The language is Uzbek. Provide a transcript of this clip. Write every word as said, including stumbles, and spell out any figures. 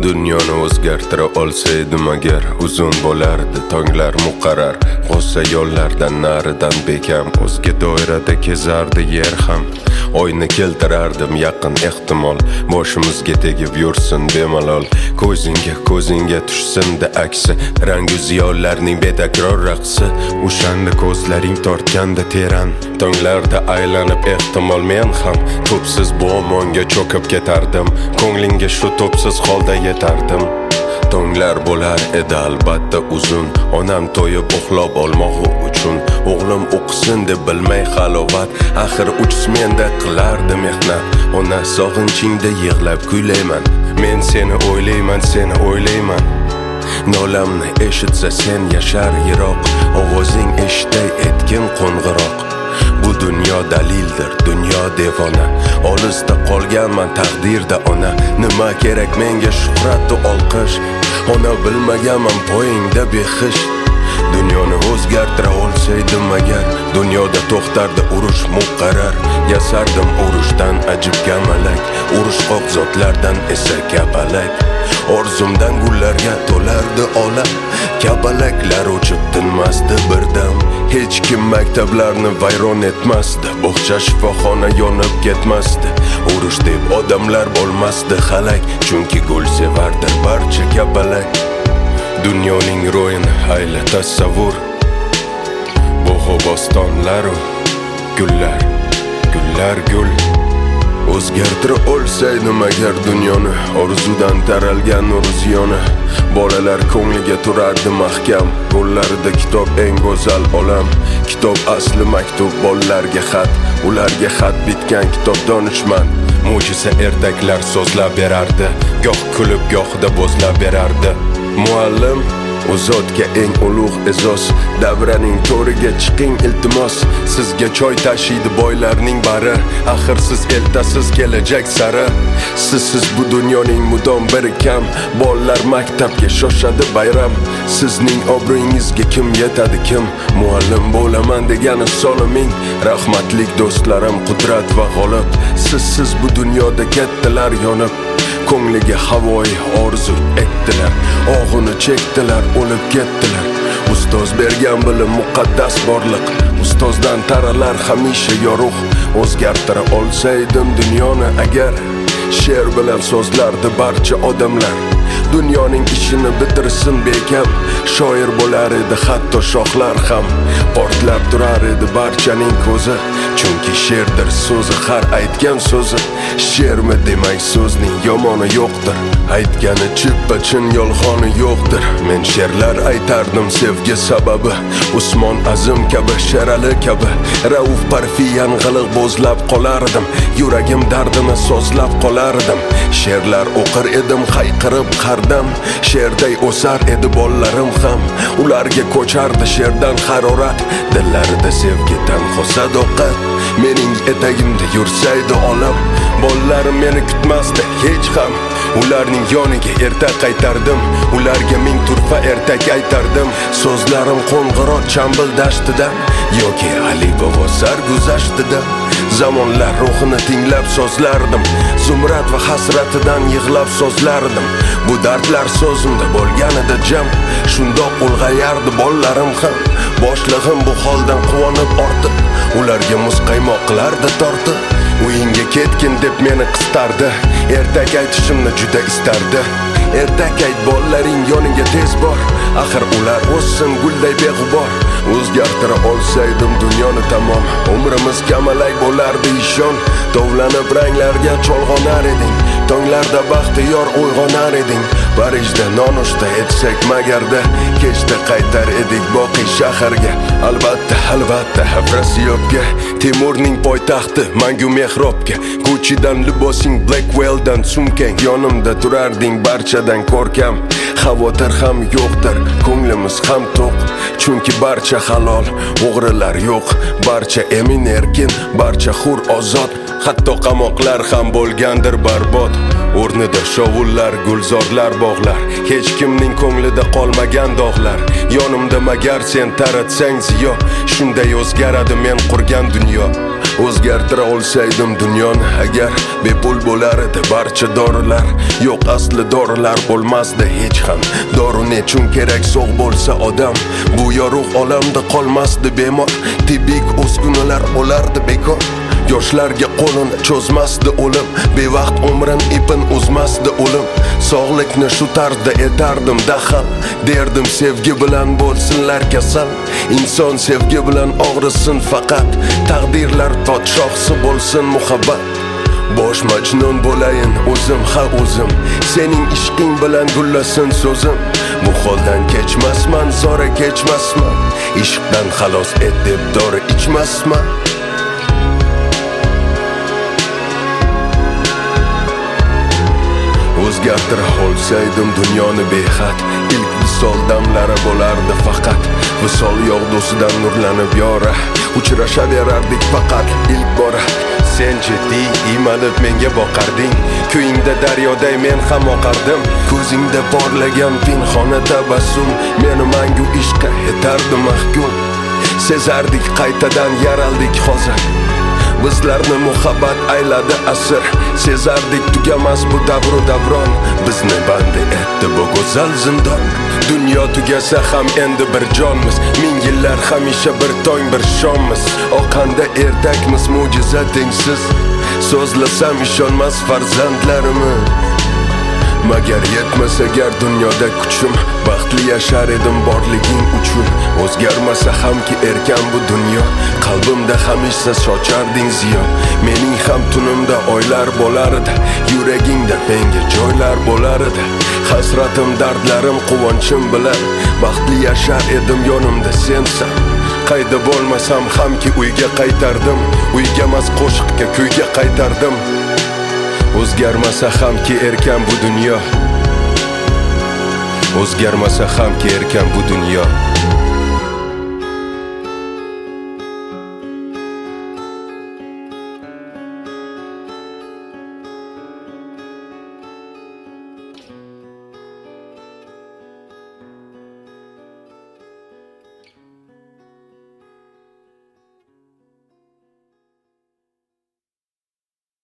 Dunyoni o'zgartira olsaydim agar uzun bo'lardi tonglar muqarrar. G'ossa yo'llardan naridan bekam o'zga doirada kezardi yer ham. Oyni keltirardim yaqin ehtimol, boshimizga tegib yursin bemalol. Ko'zingga ko'zingga tushsin-da aksi, rangu ziyonlarning betakror raqsi. O'shanda ko'zlaring tortganda teran tonglarda aylanib ehtimol men ham to'psiz bu omonga cho'kib ketardim. Ko'nglingga shu to'psiz holda yetardim. Tonglar bo'lar edi albatta uzun, onam to'yib uxlab olmog'i uchun. O'g'lim o'qisin deb bilmay halovat, axir uchish menda qilardi mehnat. Ona sog'inchingda yig'lab kuylayman, men seni o'ylayman, seni o'ylayman. Nolamni eshitsa sen yashar yiroq, ovozing eshitay etgin qo'ng'iroq. Bu dunyo dalildir, dunyo devona, olisda qolganman taqdirda ona. Nima kerak menga shuhrat va olqish, ona bilmaganman poyingda behish. Dunyoni o'zgartira olsaydim agar, dunyoda to'xtardi urush muqarrar. Yasardim urushdan ajib gamalak, urushqoq zotlardan esa kapalak. Orzumdan gullarga to'lardi olam, kapalaklar uchib tinmasdi birdam. Hech kim maktablarni vayron etmasdi, bog'cha shifoxona yonib ketmasdi. Urush deb odamlar bo'lmasdi halak, chunki gul sevardir barcha kapalak. Dunyoning ro'yini hayla tasavvur, bog'u bostonlaru gullar, gullar gul. O'zgartira olsaydim agar dunyoni, orzudan taralgan nur ziyoni. Bolalar ko'ngliga turardi mahkam, qo'llarida kitob eng go'zal olam. Kitob asli maktub bolalarga xat, ularga xat bitgan kitob donishmand. Mo'jiza ertaklar so'zlab berardi, goh kulib gohida bo'zlab berardi. Muallim u zotga eng ulug' e'zoz, davraning to'riga chiqing iltimos. Sizga choy tashiydi boylarning bari, axir siz eltasiz kelajak sari. Sizsiz bu dunyoning mudom bir kam, bolalar maktabga shoshadi bayram. Sizning obro'yingizga kim yetadi kim, muallim bo'laman degani soliming. Rahmatlik do'stlarim qudrat va g'olib, sizsiz bu dunyoda kattalar yonib. Ko'ngliga havoyi orzu etdilar, og'ini chekdilar, o'lib ketdilar. Ustoz bergan bilim muqaddas borliq, ustozdan taralar hamisha yorug'. O'zgartira olsaydim dunyoni agar, she'r bilan so'zlardi barcha odamlar. Dunyoning ishini bitirsin bekam, shoir bo'lar edi hatto shohlar ham. Portlab turar edi barchaning ko'zi, chunki she'rdir so'zi har aytgan so'zi. She'rmi demak so'zning yomoni yo'qdir, aytgani chippa-chin yolg'oni yo'qdir. Men she'rlar aytardim sevgi sababi, Usmon Azim kabi, Sherali kabi. Rauf Parfi yang'iliq bo'zlab qolardim, yuragim dardini so'zlab qolardim. She'rlar o'qir edim hayqirib qardam, she'rday o'sar edi bollarim ham. Ularga ko'chardi she'rdan harorat, dillarida sevgidan sadoqat. Mening etagimda yursaydi olam, bollarim meni kutmasdi hech ham. Ularning yoniga erta qaytardim, ularga ming turfa ertak aytardim. So'zlarim qo'ng'iroq chambil dashtidan yoki Ali bobo sarguzashtidan. Zamonlar ruhini tinglab so'zlardim, zumrat va hasratidan yig'lab so'zlardim. Bu dardlar so'zimda bo'lganida jam, shundoq ulg'ayardi bollarim ham. Boshlig'im bu holdan quvonib ortib, ularga muzqaymoq qilardi tortib. Uyingga ketgin deb meni qistardi, ertak aytishimni juda istardi. Ertak ayt bollaring yoniga tez bor, axir ular o'ssin gulday beg'ubor. O'zgartira olsaydim dunyoni tamom, umrimiz kamalak bo'lardi ishon. Tovlanib ranglarga cholg'onar eding, tonglarda baxtiyor uyg'onar eding. Parijda nonushta etsak magarda, kechda qaytar edik boqiy shaharga. Albatta, albatta, Afrosiyobga, Temurning poytaxti mangu mehrobga. Gucci'dan libosing, Blackwell'dan sumkang, yonimda turarding barchadan ko'rkam. Xavotir ham yo'qdir, ko'nglimiz ham to'q, chunki barcha halol, o'g'rilar yo'q. Barcha emin erkin, barcha hur ozod, hatto qamoqlar ham bo'lgandir barbod. O'rnida shovullar, gulzorlar, bog'lar, hech kimning ko'nglida qolmagan dog'lar. Yonimda magar sen taratsang ziyo, shunday o'zgaradi men qurgan dunyo. O'zgar o'zgartira olsaydim dunyoni agar bepul bo'lar edi barcha dorilar. Yo'q, asli dorilar bo'lmasdi hech ham. Dori nechun kerak sog' bo'lsa odam? Bu yorug' olamda qolmasdi bemor. Tibbiy uskunalar bo'lardi bekor. Yoshlarga qo'lini cho'zmasdi o'lim, bevaqt umrin ipin uzmasdi o'lim. Sog'likni shu tarzda etardim daxal, derdim sevgi bilan bo'lsinlar kasal. Inson sevgi bilan og'risin faqat, taqdirlar podshohsi bo'lsin muhabbat. Bosh majnun bo'layin o'zim ha o'zim, sening ishqing bilan gullasin so'zim. Bu holdan kechmasman, zora kechmasman, ishqdan xalos et deb dori ichmasman. O'zgartira olsaydim dunyoni behad, ilk visol damlari bo'lardi faqat. Visol yog'dusidan nurlanib yora, uchrashaverardik faqat ilk bora. Sen jiddiy iymanib menga boqarding, kuyingda daryoday men ham oqardim. Ko'zingda porlagan pinhona tabassum meni mangu ishqa etardi mahkum. Sezardik qaytadan yaraldik hozir, bizlarni muhabbat ayladi asr. Sezardik tugamas bu davru davron, bizni bandi etdi bu go'zal zindon. Dunyo tugasa ham endi bir jonmiz, ming yillar hamisha bir tong bir shommiz. Oqanda erdakmiz mo'jiza tengsiz, so'zlasam ishonmas farzandlarimiz. Magar yetmas agar dunyoda kuchim, baxtli yashar edim borliging uchun. O'zgarmasa hamki erkan bu dunyo, qalbimda hamisha socharding ziyo. Mening ham tunimda oylar bo'lar edi, yuragingda menga joylar bo'lar edi. Hasratim, dardlarim, quvonchim bilan baxtli yashar edim yonimda sensan. Qayda bo'lmasam hamki uyga qaytardim, uyga emas qo'shiqqa kuyga qaytardim. O'zgarmasa hamki erkan bu dunyo, o'zgarmasa hamki erkan bu dunyo.